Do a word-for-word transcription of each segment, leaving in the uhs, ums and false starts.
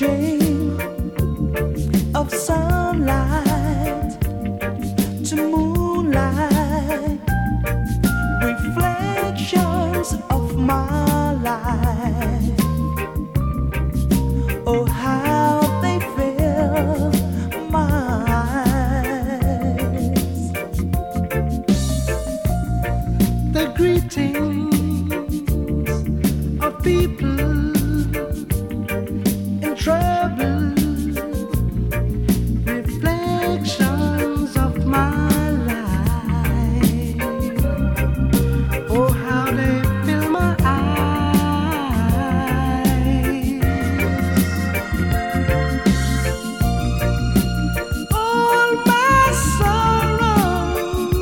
changing of sunlight to moonlight, reflections of my life. Oh, how they fill my eyes. The greetings of people in trouble, reflections of my life. Oh, how they fill my eyes. All my sorrow,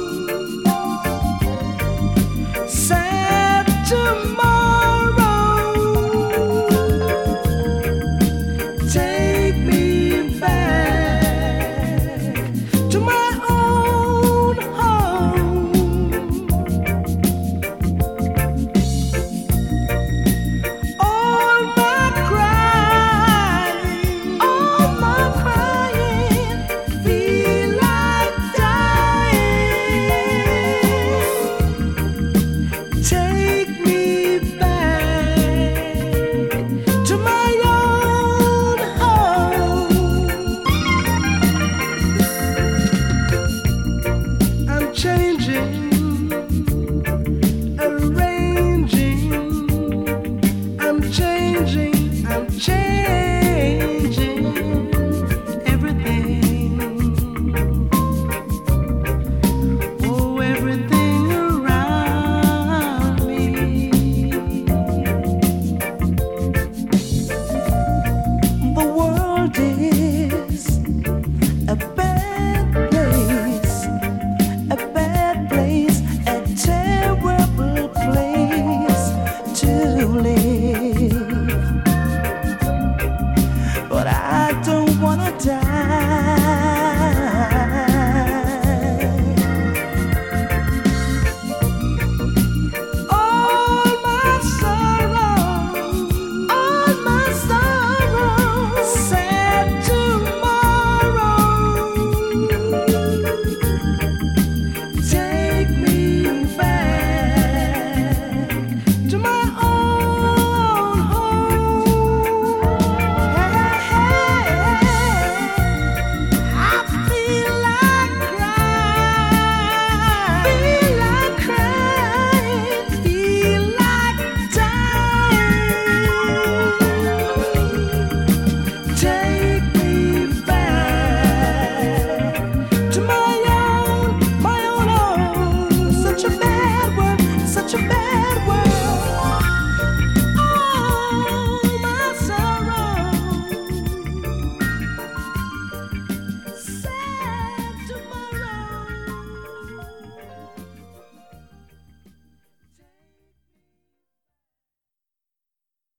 sad tomorrow, take me back to my own home. All my crying, all my crying, feel like dying. Take me back to my own home. I'm changing